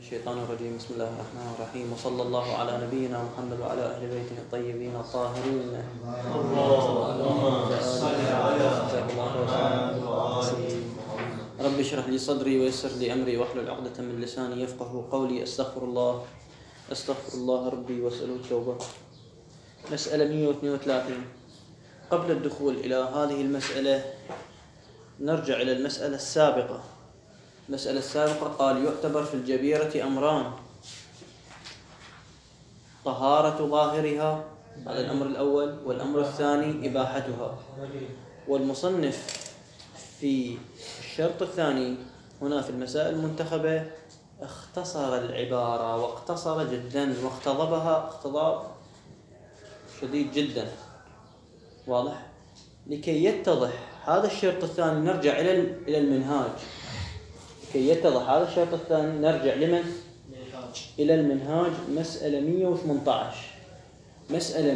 الشيطان الرجيم. بسم الله الرحمن الرحيم، وصلى الله على نبينا محمد وعلى أهل بيته الطيبين الطاهرين. رب اشرح لي صدري ويسر لي أمري واحلل عقدة من لساني يفقه قولي. أستغفر الله ربي وأسأله التوبة. مسألة 132. قبل الدخول إلى هذه المسألة نرجع إلى المسألة السابقة. المسألة السابقة قال يعتبر في الجبيرة أمران: طهارة ظاهرها، هذا الأمر الأول، والأمر الثاني إباحتها. والمصنف في الشرط الثاني هنا في المسائل المنتخبة اختصر العبارة واقتصر جدا واقتضبها اقتضاب شديد جدا، واضح؟ لكي يتضح هذا الشرط الثاني نرجع إلى المنهاج. لكي يتضح هذا الشرط الثاني نرجع لمن؟ إلى المنهاج. مسألة 118. مسألة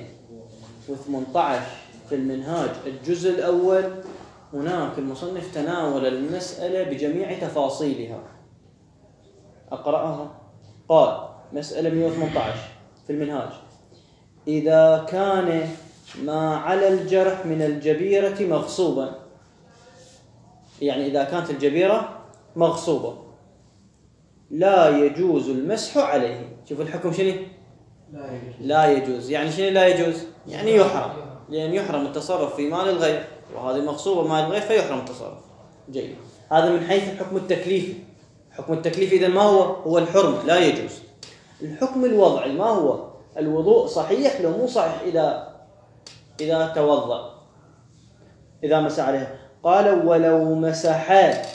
118 في المنهاج الجزء الأول. هناك المصنف تناول المسألة بجميع تفاصيلها. أقرأها. قال: مسألة 118 في المنهاج: إذا كان ما على الجرح من الجبيرة مغصوبا، يعني إذا كانت الجبيرة مغصوبة لا يجوز المسح عليه. شوفوا الحكم شنو؟ لا يجوز. يعني شنو لا يجوز؟ يعني يحرم، لأن يحرم التصرف في مال الغير، وهذه مغصوبة مال الغير فيحرم التصرف. جيد. هذا من حيث الحكم التكليفي. الحكم التكليفي إذا ما هو الحرمة، لا يجوز. الحكم الوضعي ما هو؟ الوضوء صحيح لو مو صحيح إذا توضأ، إذا مسح عليها. قال: ولو مسح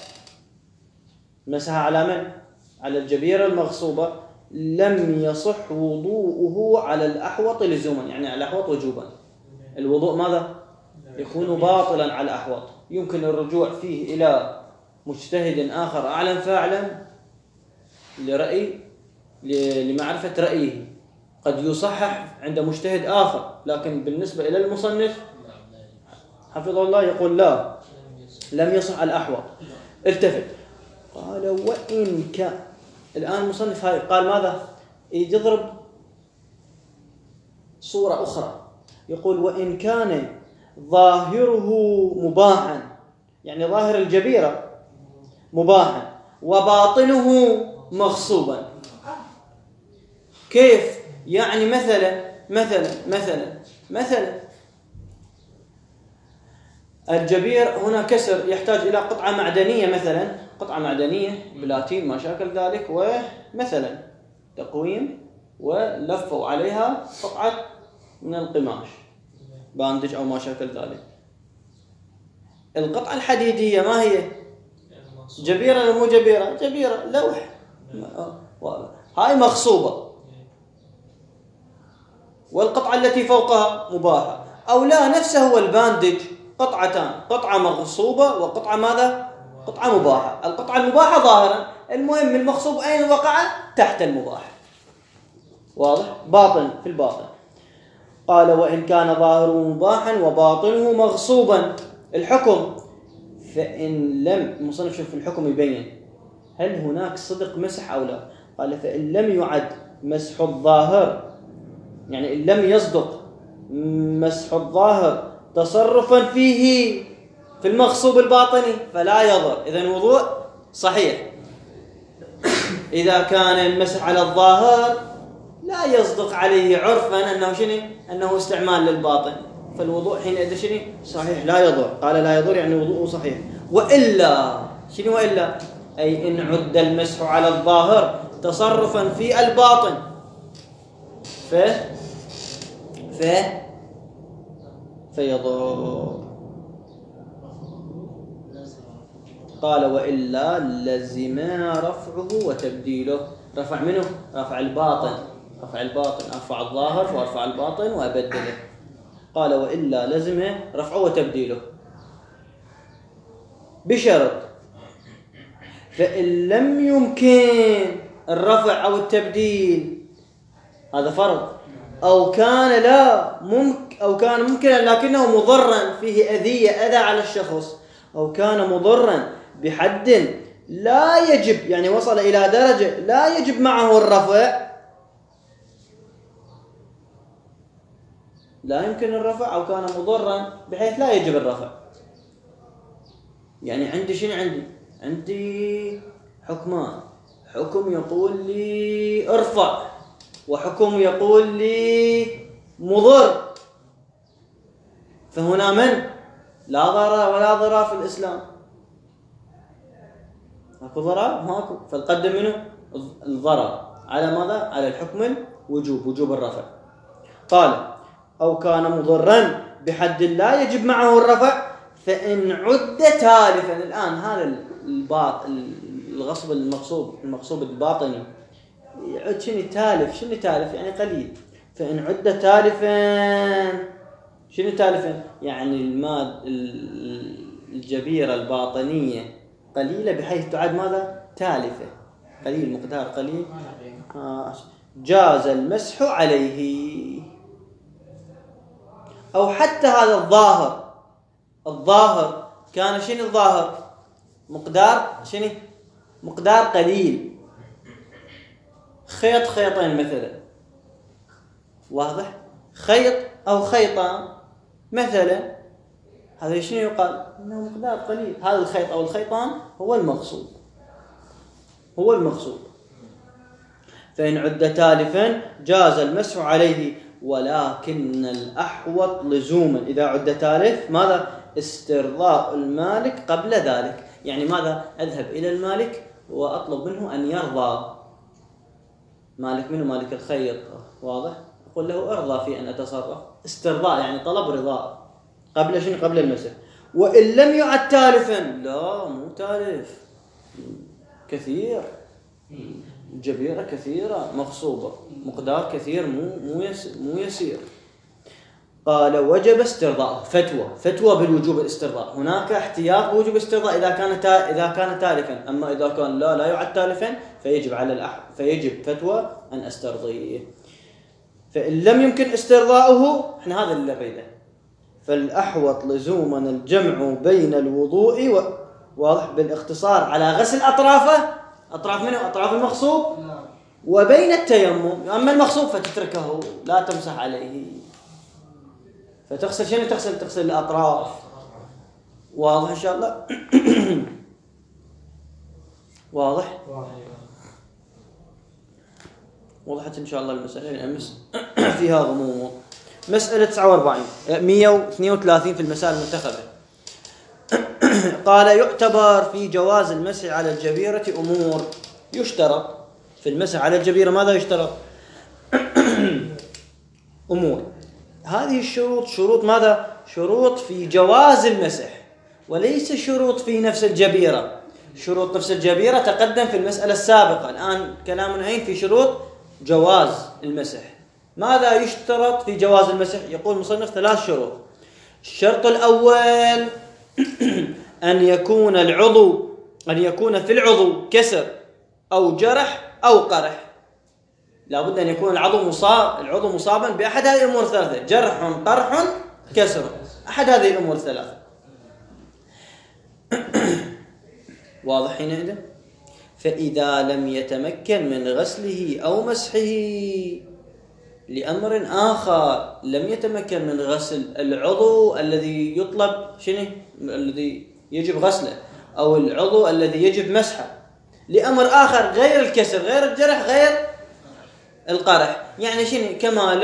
على من؟ على الجبيرة المغصوبة لم يصح وضوءه على الأحوط لزوما، يعني على الأحوط وجوبا. الوضوء ماذا؟ يكون باطلا على الأحوط، يمكن الرجوع فيه إلى مجتهد آخر أعلم فأعلم لمعرفة رأيه. قد يصحح عند مجتهد آخر، لكن بالنسبة إلى المصنف حفظه الله يقول لا، لم يصح على الأحوط. التفت. قال: وإن كان. الآن المصنف هاي قال ماذا؟ يضرب صورة أخرى، يقول: وإن كان ظاهره مباحا، يعني ظاهر الجبيرة مباحا، وباطنه مغصوبا. كيف؟ يعني مثلا الجبير هنا كسر يحتاج إلى قطعة معدنية، مثلا قطعة معدنية بلاتين ما شاكل ذلك، ومثلا تقويم ولفوا عليها قطعة من القماش، باندج أو ما شاكل ذلك. القطعة الحديدية ما هي؟ جبيرة ولا مو جبيرة؟ جبيرة، لوح، هاي مغصوبة. والقطعة التي فوقها مباحة. أو لا، نفسه هو الباندج، قطعتان، قطعة مغصوبة وقطعة ماذا؟ قطعة مباحة. القطعة المباحة ظاهرا، المهم المغصوب أين وقع؟ تحت المباح، واضح؟ باطن، في الباطن. قال: وإن كان ظاهره مباحا وباطنه مغصوبا. الحكم: فإن لم، المصنف شوف الحكم يبين هل هناك صدق مسح أو لا. قال: فإن لم يعد مسح الظاهر، يعني إن لم يصدق مسح الظاهر تصرفا فيه في المغصوب الباطني فلا يضر. إذن الوضوء صحيح. إذا كان المسح على الظاهر لا يصدق عليه عرفا أنه شنو؟ أنه استعمال للباطن، فالوضوء حينئذ شنو؟ صحيح لا يضر. قال لا يضر يعني وضوءه صحيح. وإلا شنو وإلا؟ أي إن عد المسح على الظاهر تصرفا في الباطن فيضر. قال: وإلا لزم رفعه وتبديله. رفع منه؟ رفع الباطن. أرفع الظاهر وأرفع الباطن وأبدله. قال: وإلا لزم رفعه وتبديله بشرط: فإن لم يمكن الرفع أو التبديل، هذا فرض، أو كان ممكنا لكنه مضرا فيه أذى على الشخص، أو كان مضرا بحد لا يجب، يعني وصل إلى درجة لا يجب معه الرفع، لا يمكن الرفع، أو كان مضرا بحيث لا يجب الرفع. يعني عندي شنو؟ عندي حكمان، حكم يقول لي ارفع، وحكم يقول لي مضر. فهنا من؟ لا ضرر ولا ضرر في الإسلام. اكو ضرر؟ ماكو. فنقدم منه الضرر على ماذا؟ على الحكم الوجوب، وجوب الرفع. قال أو كان مضرا بحد لا يجب معه الرفع فإن عد تالفا. الآن هذا الغصب المغصوب الباطني يعد شنو تالف؟ شنو تالف؟ يعني قليل. فإن عد تالفا، شنو تالفا؟ يعني الجبيرة الباطنية قليلة بحيث تعد ماذا؟ تالفة، قليل، مقدار قليل، جاز المسح عليه. أو حتى هذا الظاهر كان شنو الظاهر؟ مقدار شنو؟ مقدار قليل، خيط خيطين مثلا، واضح؟ خيط أو خيطان مثلا، هذا شنو يقال؟ إنه مقدار قليل. هذا الخيط أو الخيطان هو المغصوب، هو المغصوب. فإن عد تالفا جاز المسح عليه، ولكن الأحوط لزوما إذا عد تالف ماذا؟ استرضاء المالك قبل ذلك. يعني ماذا؟ أذهب إلى المالك وأطلب منه أن يرضى. مالك منه؟ مالك الخيط، واضح؟ أقول له أرضى في أن أتصرف. استرضاء يعني طلب رضاء قبل شنو؟ قبل المسح. وإن لم يعد تالفا، لا مو تالف، كثير، جبيرة كثيرة مغصوبة، مقدار كثير، مو يسير. قال وجب استرضاء. فتوى بالوجوب الاسترضاء. هناك احتياط بوجوب الاسترضاء إذا كان تالفا. أما إذا كان لا يعد تالفا فيجب على فيجب فتوى أن استرضيه. فإن لم يمكن استرضاؤه، احنا هذا اللي نريده، فالأحوط لزوما الجمع بين الوضوء واضح بالاختصار على غسل أطرافه، أطراف منه؟ أطراف المغصوب، وبين التيمم. أما المغصوب فتتركه، لا تمسح عليه، فتغسل شنو؟ تغسل الأطراف. واضح إن شاء الله؟ واضح؟ وضحت إن شاء الله المسألة الأمس فيها غموض. مسألة 49 132 في المسائل المنتخبة. قال يعتبر في جواز المسح على الجبيرة أمور. يشترط في المسح على الجبيرة ماذا يشترط؟ أمور. هذه الشروط شروط ماذا؟ شروط في جواز المسح، وليس شروط في نفس الجبيرة. شروط نفس الجبيرة تقدم في المسألة السابقة. الآن كلامنا هين في شروط جواز المسح. ماذا يشترط في جواز المسح؟ يقول مصنف 3 شروط. الشرط الأول أن يكون في العضو كسر أو جرح أو قرح. لابد أن يكون العضو مصابا بأحد هذه الأمور 3: جرح، قرح، كسر، أحد هذه الأمور 3. واضح حينئذ؟ فإذا لم يتمكن من غسله أو مسحه لأمر آخر، لم يتمكن من غسل العضو الذي يطلب شنو؟ الذي يجب غسله، أو العضو الذي يجب مسحه، لأمر آخر غير الكسر، غير الجرح، غير القرح. يعني شنو؟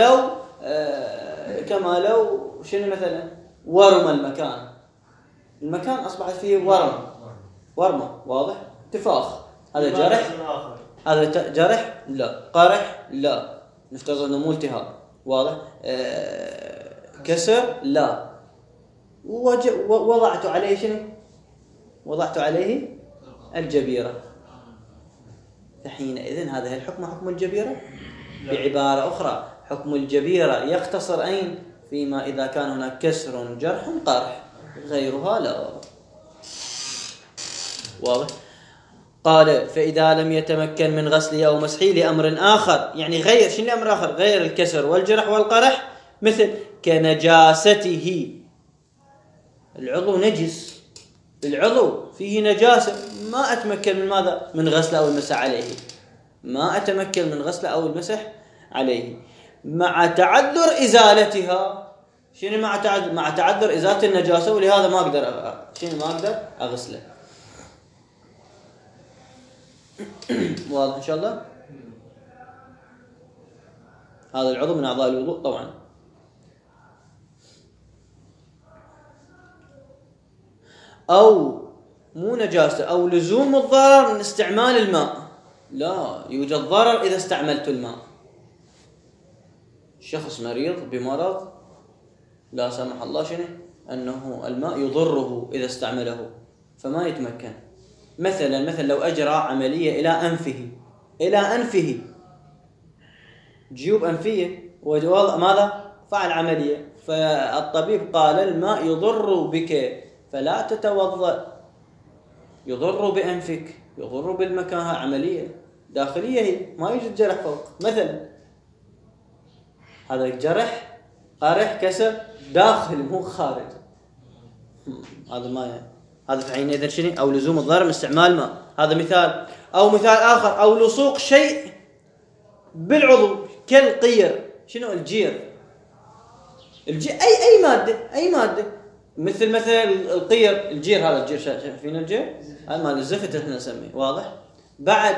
كما لو شنو مثلا ورم المكان أصبحت فيه ورمة، واضح؟ تفاخ، هذا جرح، هذا جرح لا، قرح لا، نفترض أنه مو التهاب، واضح؟ كسر لا، وضعت عليه شنو؟ وضعت عليه الجبيرة. فحينئذ هذا الحكم حكم الجبيرة. بعبارة أخرى حكم الجبيرة يقتصر أين؟ فيما إذا كان هناك كسر، جرح، قرح، غيرها لا. واضح؟ قال فإذا لم يتمكن من غسله أو مسحه لأمر آخر، يعني غير شنو الأمر آخر؟ غير الكسر والجرح والقرح، مثل كنجاسته. العضو نجس، العضو فيه نجاسة ما أتمكن من ماذا؟ من غسله أو المسح عليه، ما أتمكن من غسله أو المسح عليه مع تعذر إزالتها. شنو مع تعذر إزالة النجاسة، ولهذا ما أقدر أغسله. واضح إن شاء الله؟ هذا العضو من أعضاء الوضوء طبعا. أو مو نجاسة، أو لزوم الضرر من استعمال الماء. لا يوجد ضرر إذا استعملت الماء. شخص مريض بمرض لا سمح الله شنو أنه الماء يضره إذا استعمله فما يتمكن. مثلا لو أجرى عملية إلى أنفه جيوب أنفية وجوال ماذا؟ فعل عملية، فالطبيب قال الماء يضر بك فلا تتوضأ، يضر بأنفك، يضر بالمكان، عملية داخلية هي، ما يوجد جرح فوق مثلا. هذا جرح قرح كسر داخل مو خارج. هذا ما هذا في حينئذ شنو؟ أو لزوم الضرر من استعمال ماء. هذا مثال. أو مثال آخر، أو لصوق شيء بالعضو كالقير. شنو الجير؟ أي مادة مثل القير، الجير. هذا الجير شايفين الجير؟ هذا مال الزفت احنا نسميه. واضح؟ بعد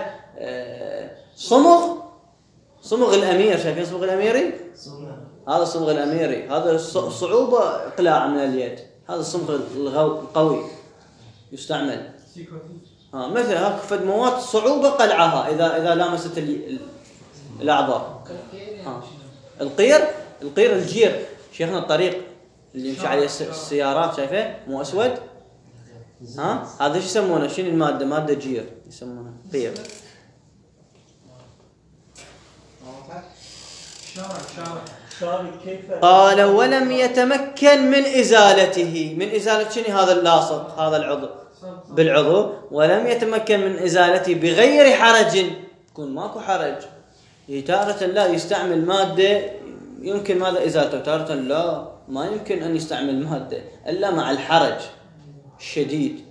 صمغ الأمير. شايفين صمغ الأميري؟ هذا الصمغ الأميري، هذا صعوبة إقلاع من اليد، هذا الصمغ القوي يستعمل. مثل هكذا مواد صعوبة قلعها إذا لامست الأعضاء. القير الجير. شيخنا الطريق اللي يمشي عليه السيارات شايفه مو أسود؟ هذا شو يسمونه؟ شنو المادة؟ مادة جير يسمونها قير. قال ولم يتمكن من إزالته. من إزالة شنو؟ هذا اللاصق، هذا العضو بالعضو، ولم يتمكن من إزالته بغير حرج. يكون ماكو حرج. تارة لا يستعمل مادة يمكن ماذا إزالته، تارة لا ما يمكن أن يستعمل مادة إلا مع الحرج الشديد.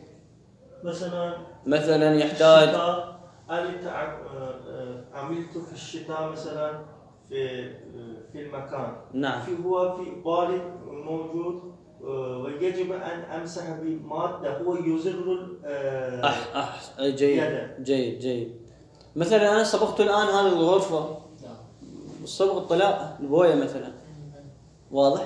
مثلا يحتاج عملت في الشتاء مثلا في المكان. نعم. هو في بالي موجود ويجب أن أمسح بمادة هو يزر جيد. مثلا أنا صبغت الآن هذه الغرفة، الصبغ الطلاء البوية مثلا. واضح؟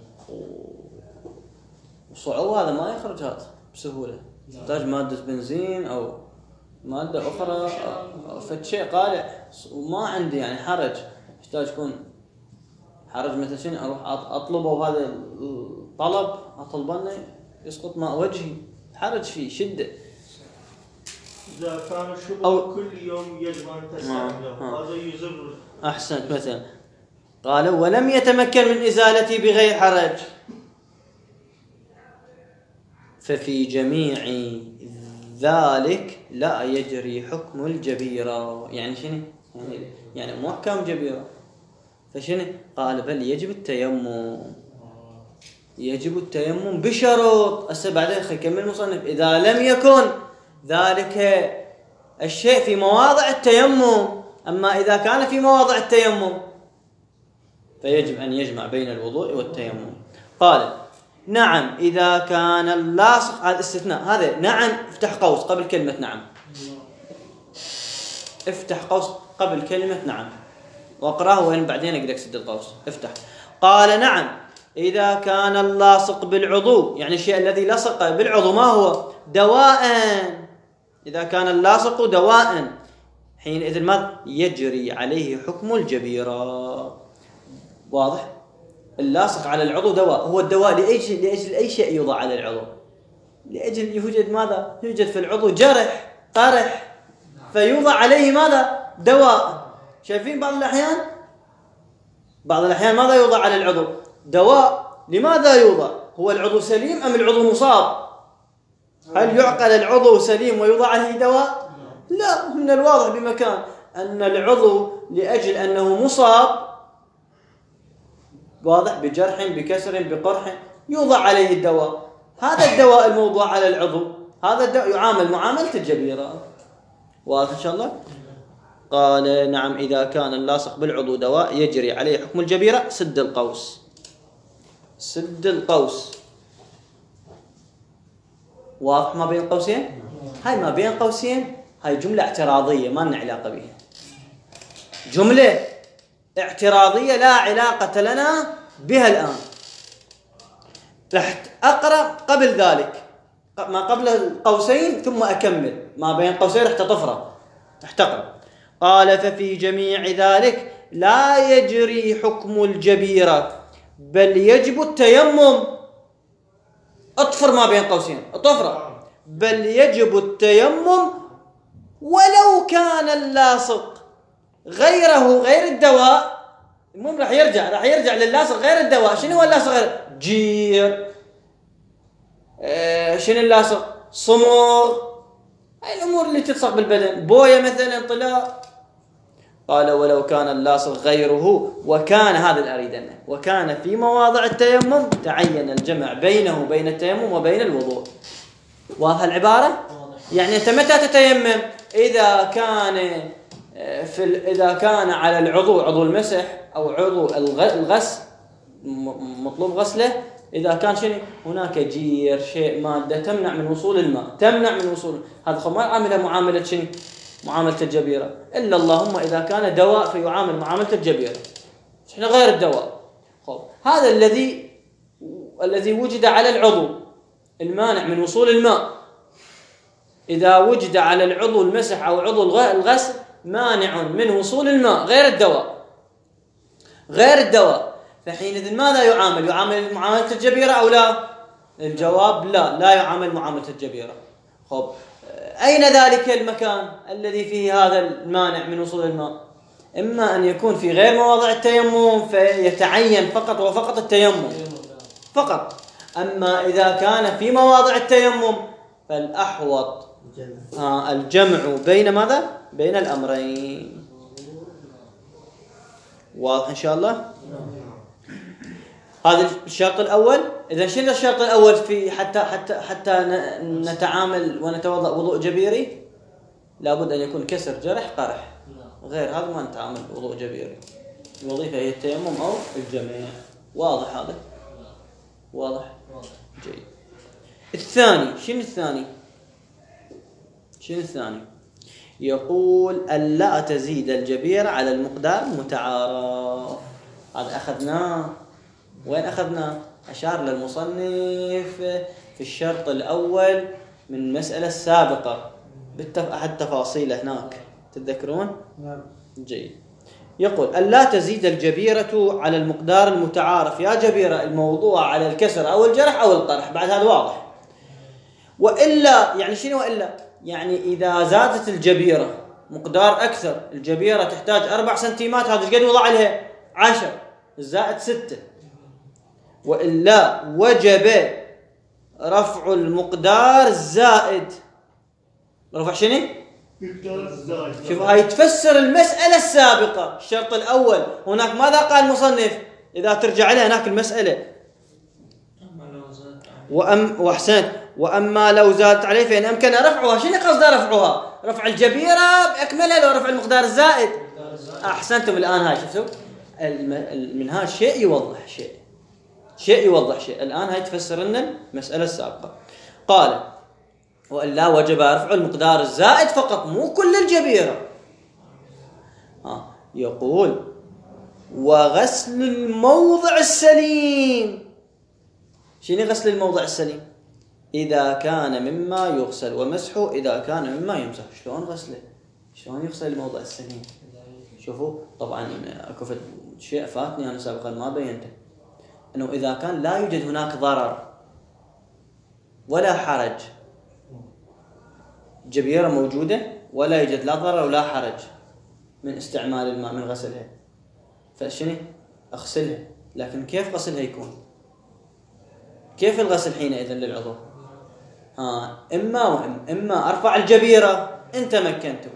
وصعوبة هذا ما يخرج هذا بسهولة، يحتاج مادة بنزين أو مادة أخرى أو فد شيء قالع، وما عندي يعني حرج. يحتاج يكون حرج مثل شنو؟ أروح أطلبه، وهذا الطلب أطلبني يسقط ماء وجهي، حرج فيه شدة. إذا كان الشغل كل يوم يجب أن تستعمله هذا يزر. أحسنت. مثلا قال ولم يتمكن من إزالتي بغير حرج ففي جميع ذلك لا يجري حكم الجبيرة. يعني شنو؟ يعني مو أحكام جبيرة. فشنو؟ قال بل يجب التيمم بشروط. هسه بعدين خلينا نكمل المصنف. إذا لم يكن ذلك الشيء في مواضع التيمم، أما إذا كان في مواضع التيمم فيجب أن يجمع بين الوضوء والتيمم. قال نعم إذا كان اللاصق، هذا استثناء. هذا نعم افتح قوس قبل كلمة نعم، افتح قوس قبل كلمة نعم واقرأه وين بعدين اقدر اسد القوس. افتح. قال نعم إذا كان اللاصق بالعضو، يعني الشيء الذي لصق بالعضو ما هو؟ دواء. إذا كان اللاصق دواء حينئذ ما يجري عليه حكم الجبيرة. واضح؟ اللاصق على العضو دواء. هو الدواء لأجل أي شيء يوضع على العضو؟ لأجل يوجد ماذا؟ يوجد في العضو جرح قرح فيوضع عليه ماذا؟ دواء. شايفين بعض الأحيان ماذا يوضع على العضو؟ دواء. لماذا يوضع؟ هو العضو سليم أم العضو مصاب؟ هل يعقل العضو سليم ويوضع عليه دواء؟ لا. من الواضح بمكان أن العضو لأجل أنه مصاب، واضح، بجرح بكسر بقرح، يوضع عليه الدواء. هذا الدواء الموضوع على العضو هذا يعامل معاملة الجبيرة. واضح إن شاء الله؟ قال نعم إذا كان اللاصق بالعضو دواء يجري عليه حكم الجبيرة. سد القوس. سد القوس واضح ما بين قوسين؟ هاي ما بين قوسين هاي جملة اعتراضية ما لنا علاقة بها. جملة اعتراضية لا علاقة لنا بها الآن. رح أقرأ قبل ذلك ما قبل القوسين ثم أكمل ما بين قوسين. رح تطفرة رح تقرأ. قال ففي جميع ذلك لا يجري حكم الجبيرة بل يجب التيمم. اطفر ما بين قوسين اطفرة. بل يجب التيمم ولو كان اللاصق غيره غير الدواء. المهم راح يرجع للاصق غير الدواء. شنو هو اللاصق غير؟ جير، شنو اللاصق؟ صمغ، هاي الامور اللي تلصق بالبدن، بويه مثلا، طلاء. قال ولو كان اللاصق غيره وكان هذا اللي اريد وكان في مواضع التيمم تعين الجمع بينه وبين التيمم وبين الوضوء. واضح العباره؟ يعني انت متى تتيمم؟ إذا كان على العضو عضو المسح أو عضو الغسل مطلوب غسله، إذا كان شنو هناك جير شيء مادة تمنع من وصول الماء، تمنع من وصول هذا ما يعاملها معاملة شنو؟ معاملة الجبيرة. إلا اللهم إذا كان دواء فيعامل معاملة الجبيرة. إحنا غير الدواء. خب هذا الذي وجد على العضو المانع من وصول الماء. إذا وجد على العضو المسح أو عضو الغسل مانع من وصول الماء غير الدواء فحينئذ ماذا يعامل؟ يعامل معاملة الجبيرة أو لا؟ الجواب لا يعامل معاملة الجبيرة. خب أين ذلك المكان الذي فيه هذا المانع من وصول الماء؟ إما أن يكون في غير مواضع التيمم فيتعين فقط وفقط التيمم فقط. أما إذا كان في مواضع التيمم فالأحوط الجمع بين ماذا؟ بين الأمرين. واضح إن شاء الله؟ هذا الشرط الأول. إذا شنو الشرط الأول في حتى نتعامل ونتوضأ وضوء جبيري؟ لابد أن يكون كسر جرح قرح، غير هذا ما نتعامل وضوء جبيري. الوظيفة هي التيمم أو الجمع. واضح هذا؟ واضح؟ جيد. الثاني شنو الثاني؟ يقول ألا تزيد الجبيرة على المقدار المتعارف. هذا أخذناه. وين أخذناه؟ أشار للمصنف في الشرط الأول من المسألة السابقة أحد تفاصيله هناك تتذكرون؟ نعم. جيد. يقول ألا تزيد الجبيرة على المقدار المتعارف. يا جبيرة الموضوع على الكسر أو الجرح أو القرح. بعد هذا واضح. وإلا يعني شنو وإلا؟ يعني إذا زادت الجبيرة مقدار أكثر، الجبيرة تحتاج 4 سنتيمات، هذا قد وضع لها 10 زائد 6. وإلا وجب رفع المقدار الزائد. رفع شنو؟ شوف هاي تفسر المسألة السابقة. الشرط الأول هناك ماذا قال المصنف؟ إذا ترجع لها هناك المسألة وأما لو زادت عليه فإن أمكن رفعها. شنو قصد رفعها؟ رفع الجبيرة بأكملها لو رفع المقدار الزائد. أحسنتم. الآن هاي شفتوا المنهاج شيء يوضح شيء. الآن هاي تفسر لنا المسألة السابقة. قال وإلا وجب رفع المقدار الزائد فقط مو كل الجبيرة. يقول وغسل الموضع السليم. شنو غسل الموضع السليم؟ إذا كان مما يغسل، ومسحه إذا كان مما يمسح. شلون غسله؟ شلون يغسل الموضع السليم؟ شوفوا طبعا اكو شيء فاتني أنا سابقا ما بينته، أنه إذا كان لا يوجد هناك ضرر ولا حرج، جبيرة موجودة ولا يوجد لا ضرر ولا حرج من استعمال الماء من غسلها، فشنو؟ أغسلها. لكن كيف غسلها يكون؟ كيف الغسل حينئذ للعضو؟ إما أرفع الجبيرة إن تمكنت،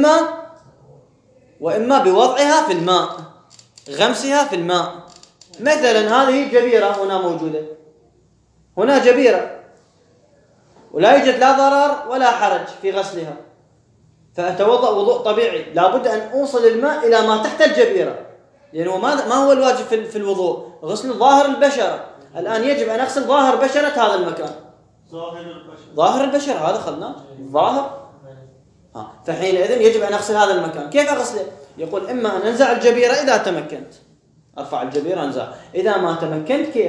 وإما بوضعها في الماء، غمسها في الماء. مثلا هذه الجبيرة هنا موجودة، هنا جبيرة ولا يوجد لا ضرر ولا حرج في غسلها، فأتوضأ وضوء طبيعي. لابد أن أوصل الماء إلى ما تحت الجبيرة، لأنه ما هو الواجب في الوضوء؟ غسل ظاهر البشرة. الآن يجب أن أغسل ظاهر بشرة هذا المكان. ظاهر البشرة هذا خلناه ظاهر. فحينئذ يجب أن أغسل هذا المكان. كيف أغسله؟ يقول إما أن أنزع الجبيرة إذا تمكنت، أرفع الجبيرة أنزع. إذا ما تمكنت كيف؟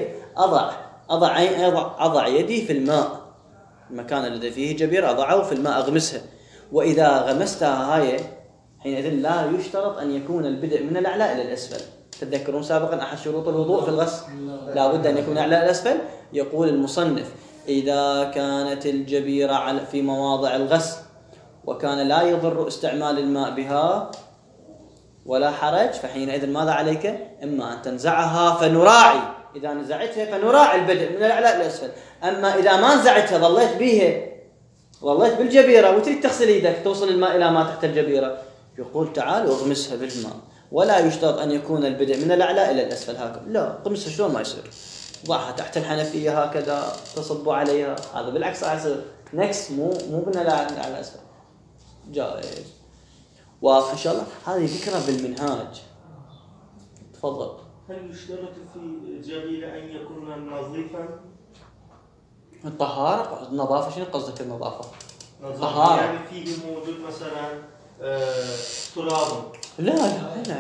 أضع يدي في الماء، المكان الذي فيه جبيرة أضعه في الماء أغمسها. وإذا غمستها هاي حينئذ لا يشترط أن يكون البدء من الأعلى إلى الأسفل. تذكرون سابقا أحد شروط الوضوء في الغسل لا بد أن يكون الأعلى إلى الأسفل. يقول المصنف إذا كانت الجبيرة في مواضع الغسل وكان لا يضر استعمال الماء بها ولا حرج، فحينئذ ماذا عليك؟ إما أن تنزعها فنراعي، إذا نزعتها فنراعي البدء من الأعلى إلى الأسفل. أما إذا ما نزعتها ظليت بالجبيرة وتريد تغسل يدك توصل الماء إلى ما تحت الجبيرة، يقول تعال واغمسها بالماء، ولا يشترط أن يكون البدء من الأعلى إلى الأسفل هكذا، لا غمسها شلون ما يصير، ضعها تحت الحنفية هكذا تصب عليها، هذا بالعكس راح يصير نكس، مو من الأعلى إلى الأسفل، جائز. واضح إن شاء الله؟ هذه فكرة بالمنهاج. تفضل. هل يشترط في الجبيرة أن يكون نظيفا؟ الطهارة، النظافة، شنو قصدك النظافة؟ طهارة يعني فيه موجود مثلا تراب؟ لا.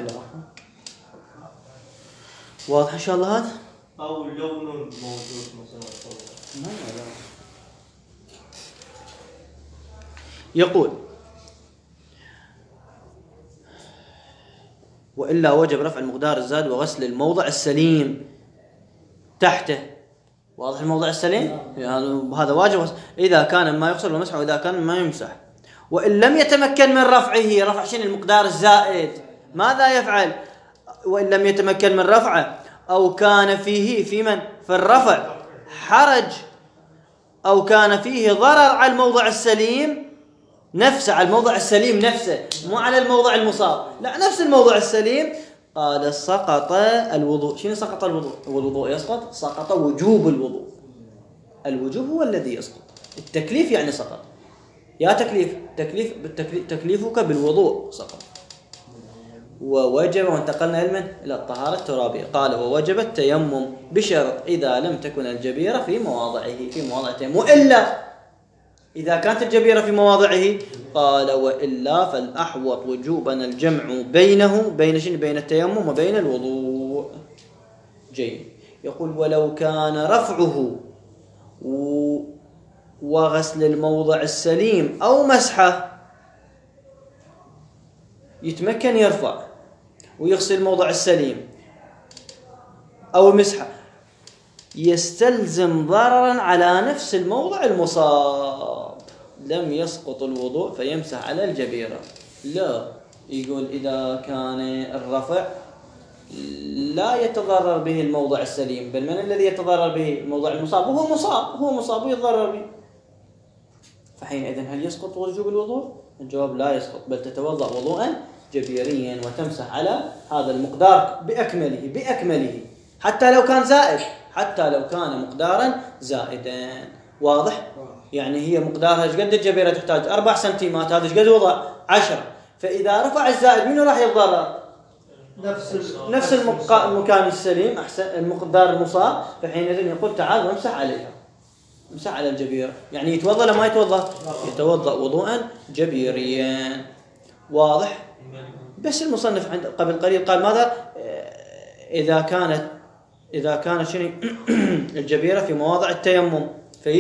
واضح إن شاء الله هذا؟ أو لون موجود مثلا؟ لا. يقول وإلا وجب رفع المقدار الزاد وغسل الموضع السليم تحته. واضح الموضع السليم؟ هذا واجب إذا كان ما يغسل ومسح، وإذا كان ما يمسح. وإن لم يتمكن من رفع شنو المقدار الزائد ماذا يفعل؟ وإن لم يتمكن من رفعه أو كان فيه في الرفع حرج أو كان فيه ضرر على الموضع السليم نفسه، على الموضع السليم نفسه، مو على الموضع المصاب، لا نفس الموضع السليم، قال سقط الوضوء. شنو سقط الوضوء؟ هو الوضوء يسقط، سقط وجوب الوضوء. الوجوب هو الذي يسقط، التكليف يعني سقط. يا تكليفك بالوضوء سقط. ووجب، وانتقلنا إلى الطهارة الترابية، قال ووجب التيمم بشرط إذا لم تكن الجبيرة في مواضع التيمم. وإلا إذا كانت الجبيرة في مواضعه قال وإلا فالأحوط وجوبا الجمع بين التيمم وبين الوضوء. جيد. يقول ولو كان رفعه وغسل الموضع السليم أو مسحه، يتمكن يرفع ويغسل الموضع السليم أو مسحه، يستلزم ضررا على نفس الموضع المصاب، لم يسقط الوضوء فيمسح على الجبيرة. لا، يقول إذا كان الرفع لا يتضرر به الموضع السليم، بل من الذي يتضرر به؟ الموضع المصاب. هو مصاب ويتضرر به، فحينئذ هل يسقط وجوب الوضوء؟ الجواب لا يسقط، بل تتوضأ وضوءا جبيريا وتمسح على هذا المقدار بأكمله حتى لو كان زائد، حتى لو كان مقدارا زائدا. واضح؟ يعني هي مقدارها ايش قد الجبيرة تحتاج 4 سنتيمات، هذا ايش قد وضع 10، فإذا رفع الزائد منه راح يتضرر نفس المكان السليم، أحسن المقدار المصاب، فحينئذ يقول تعال وامسح عليها، امسح على الجبيرة. يعني يتوضأ لما يتوضأ؟ يتوضأ وضوءا جبيريا. واضح؟ بس المصنف قبل قليل قال ماذا؟ إذا كانت شنو الجبيرة في مواضع التيمم،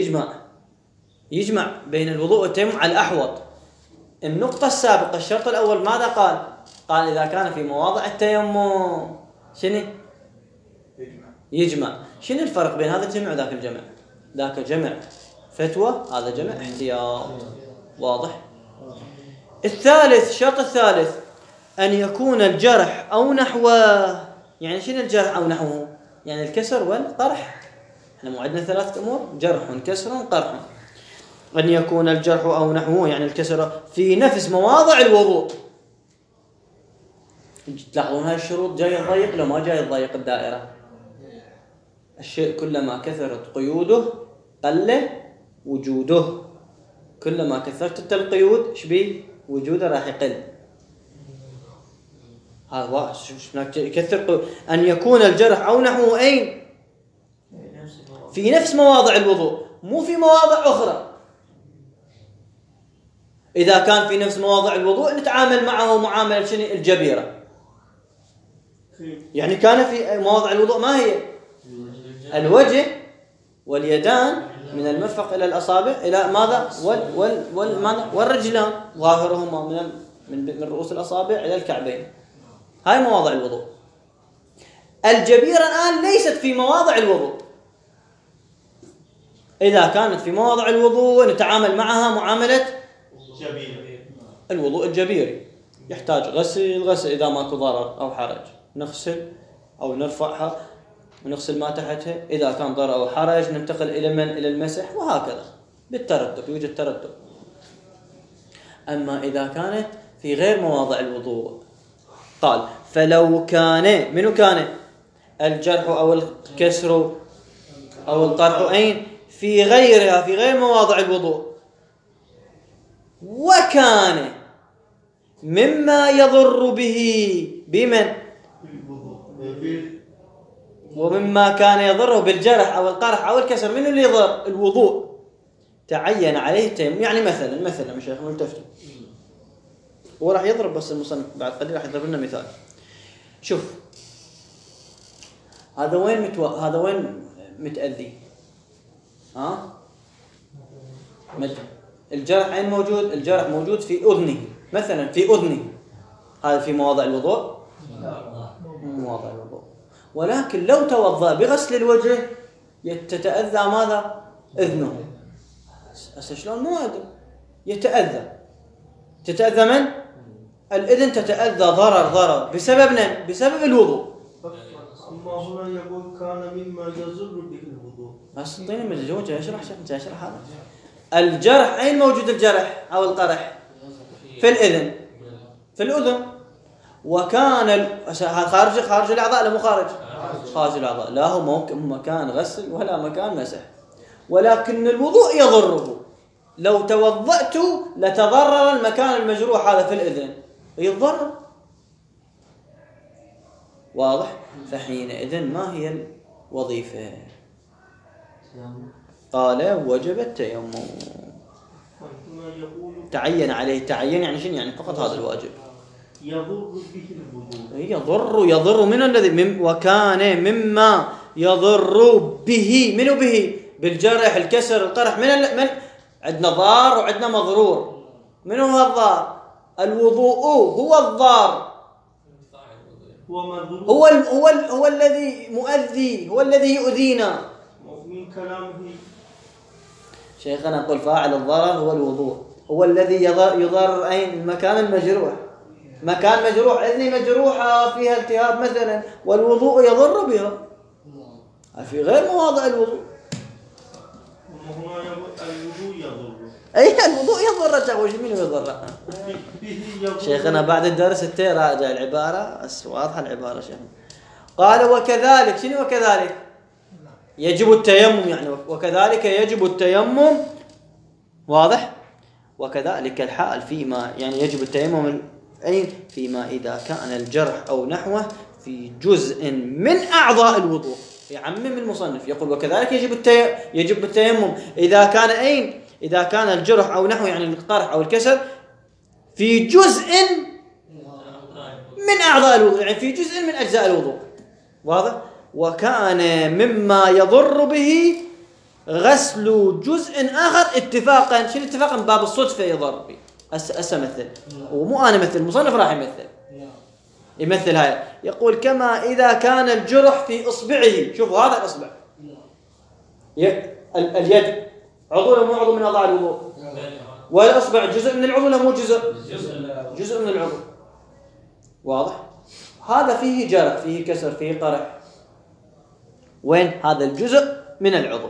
فيجمع بين الوضوء والتيمم على الأحوط. النقطة السابقة الشرط الأول ماذا قال إذا كان في مواضع التيمم شنو يجمع. شنو الفرق بين هذا الجمع وذاك الجمع؟ ذاك جمع فتوى، هذا جمع احتياط. واضح؟ الشرط الثالث أن يكون الجرح أو نحوه. يعني شنو الجرح أو نحوه؟ يعني الكسر والقرح. احنا مو عندنا 3 أمور: جرح، كسر، قرح. أن يكون الجرح أو نحوه يعني الكسر في نفس مواضع الوضوء. تلاحظون هاي الشروط جاي تضيق لو ما جاي تضيق الدائرة. الشيء كلما كثرت قيوده قل وجوده. كلما كثرت القيود ايش بيه؟ وجوده راح يقل. هذا يكثر قيود. أن يكون الجرح أو نحوه أين؟ في نفس مواضع الوضوء، مو في مواضع أخرى. إذا كان في نفس مواضع الوضوء نتعامل معه معاملة شنو؟ الجبيرة. يعني كان في مواضع الوضوء ما هي؟ الوجه واليدان من المرفق إلى الأصابع إلى ماذا؟ والرجلان ظاهرهما من رؤوس الأصابع إلى الكعبين. هاي مواضع الوضوء. الجبيرة الآن ليست في مواضع الوضوء. إذا كانت في مواضع الوضوء نتعامل معها معاملة الوضوء الجبيري، يحتاج غسل إذا ماكو ضرر أو حرج نغسل أو نرفعها ونغسل ما تحتها. إذا كان ضرر أو حرج ننتقل إلى المسح، وهكذا بالترتب، يوجد ترتب. أما إذا كانت في غير مواضع الوضوء قال فلو كان منو كان الجرح أو الكسر أو القرح أين؟ في غيرها، في غير مواضع الوضوء، وكان مما يضر به بمن؟ ومما كان يضره بالجرح أو القرح أو الكسر، منو اللي يضر؟ الوضوء. تعين عليه التيمم. يعني مثلا مشايخ ملتفتوا، وراح يضرب بس المصنف بعد قليل راح يضرب لنا مثال. شوف هذا وين متأذي؟ الجرح أين موجود؟ الجرح موجود في أذنه مثلا، في أذنه. هذا في مواضع الوضوء؟ مواضع الوضوء. ولكن لو توضأ بغسل الوجه تتأذى ماذا؟ أذنه. شلون؟ مو أذن تتأذى من؟ الأذن تتأذى ضرر بسبب الوضوء. أما هنا يقول كان مما يضر به الوضوء. بس اعطيني من الزوجة اشرح هذا. الجرح أين موجود؟ الجرح أو القرح في الأذن، في الأذن. وكان خارج الأعضاء لا مو خارج الأعضاء، لا هو مكان غسل ولا مكان مسح، ولكن الوضوء يضره. لو توضأت لتضرر المكان المجروح هذا في الأذن، يضر. واضح؟ فحينئذ ما هي الوظيفة؟ قال وجب التيمم. تعين عليه. تعين يعني شنو؟ يعني فقط هذا الواجب. يضر به الوضوء. يضر من الذي وكان مما يضر به. منو به؟ بالجرح الكسر القرح. من عندنا ضار وعندنا مضرور. من هو الضار؟ الوضوء هو الضار، هو الذي مؤذي، هو الذي يؤذينا. من كلامه شيخنا نقول فاعل الضرر هو الوضوء، هو الذي يضر أين؟ المكان المجروح. مكان مجروح، إذني مجروحة فيها التهاب مثلا، والوضوء يضر بها في غير مواضع الوضوء. الوضوء يضر. أي الوضوء يضر. وش منه يضر؟ شيخنا بعد الدرس راجع العبارة بس واضحة العبارة شيخنا. قال وكذلك. شنو وكذلك؟ يجب التيمم يعني، وكذلك يجب التيمم. واضح؟ وكذلك الحال فيما يعني يجب التيمم أي فيما إذا كان الجرح أو نحوه في جزء من أعضاء الوضوء. يعمم المصنف يقول وكذلك يجب التيمم إذا كان أين؟ إذا كان الجرح أو نحوه يعني القرح أو الكسر في جزء من أعضاء الوضوء، يعني في جزء من أجزاء الوضوء. واضح؟ وكان مما يضر به غسل جزء آخر اتفاقا. شنو اتفاقا؟ باب الصدفة يضر به. أمثل ومو أنا مثل، المصنف راح يمثل هاي. يقول كما إذا كان الجرح في إصبعه. شوفوا هذا الإصبع، اليد عضو ولا مو عضو من أعضاء الوضوء؟ والإصبع جزء من العضو ولا مو جزء من العضو؟ واضح؟ هذا فيه جرح، فيه كسر، فيه قرح. وين هذا الجزء من العضو؟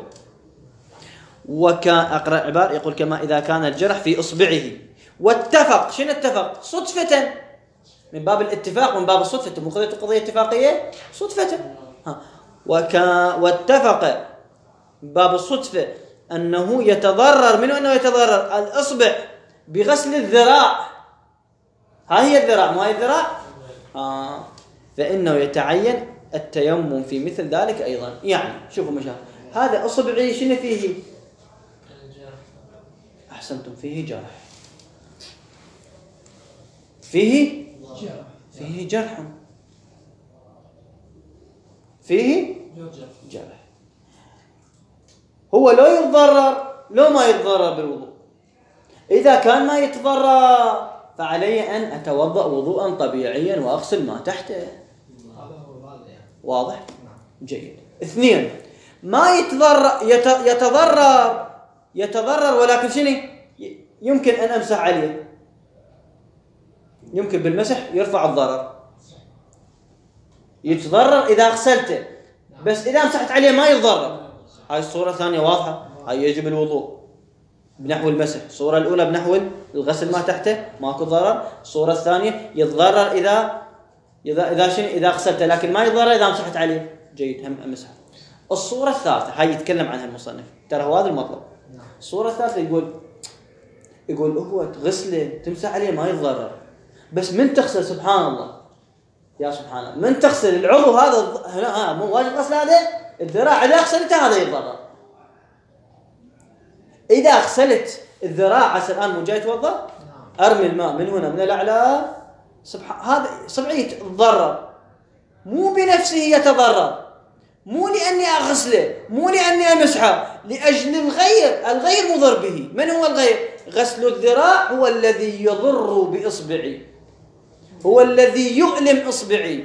أقرأ عبارة يقول كما إذا كان الجرح في إصبعه واتفق. شنو اتفق؟ صدفة، من باب الاتفاق، من باب الصدفة. مو قضية اتفاقية، صدفة. واتفق باب الصدفة أنه يتضرر. منه أنه يتضرر الإصبع بغسل الذراع، ها هي الذراع مو هي الذراع، فإنه يتعين التيمم في مثل ذلك أيضا. يعني شوفوا مشاهد، هذا أصبعي شنو فيه؟ أحسنتم، فيه جرح، فيه جرح، فيه جرح. هو لو يتضرر لو ما يتضرر بالوضوء. إذا كان ما يتضرر فعلي أن أتوضأ وضوءا طبيعيا وأغسل ما تحته. واضح؟ جيد. 2، ما يتضرر ولكن شنو يمكن أن أمسح عليه، يمكن بالمسح يرفع الضرر. يتضرر إذا غسلته، بس إذا مسحت عليه ما يتضرر. هاي الصورة الثانية واضحة، هاي يجب الوضوء بنحو المسح. الصورة الأولى بنحو الغسل ما تحته ماكو ضرر. الصورة الثانية يتضرر إذا غسلته، لكن ما يتضرر إذا مسحت عليه. جيد، هم أمسح. الصورة الثالثة هاي يتكلم عنها المصنف، ترى هو هذا المطلب. الصورة الثالثة يقول هو غسله تمسح عليه ما يتضرر، بس من تغسل سبحان الله يا سبحان الله، من تغسل العضو هذا هنا مو واجب غسل هذا الذراع، إذا غسلته هذا يتضرر. إذا غسلت الذراع عسى الآن مو جاي يتوضأ، أرمي الماء من هنا من الأعلى، هذا صبعي يتضرر، مو بنفسه يتضرر، مو لأني أغسله، مو لأني أمسحه، لأجل الغير مضر به. من هو الغير؟ غسل الذراع هو الذي يضر بإصبعي، هو الذي يؤلم إصبعي،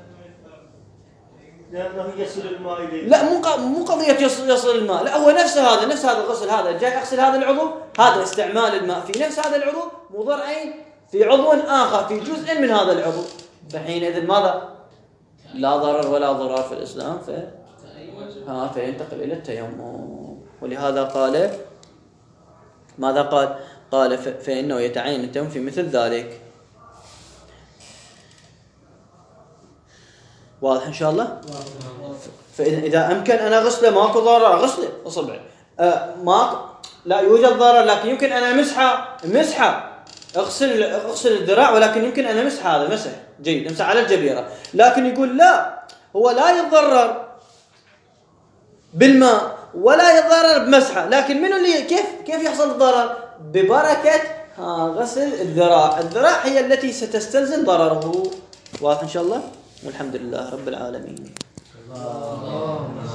لأنه يصل الماء إليه. لا مو قضية يصل الماء، لا هو نفس هذا الغسل، هذا جاي أغسل هذا العضو، هذا استعمال الماء في نفس هذا العضو مضر في عضو آخر، في جزء من هذا العضو. فحينئذ ماذا؟ لا ضرر ولا ضرار في الإسلام، فينتقل إلى التيمم. ولهذا قال ماذا قال فإنه يتعين التيمم في مثل ذلك. واضح إن شاء الله؟ فإذا أمكن أنا غسله ماكو ضرر غسله أصبعي، لا يوجد ضرر لكن يمكن أنا مسحة اغسل الذراع، ولكن يمكن أنا مسح هذا مسح جيد، امسح على الجبيرة. لكن يقول لا، هو لا يتضرر بالماء ولا يتضرر بمسحة، لكن منو اللي كيف يحصل الضرر؟ ببركة غسل الذراع. الذراع هي التي ستستلزم ضرره. واضح إن شاء الله؟ والحمد لله رب العالمين.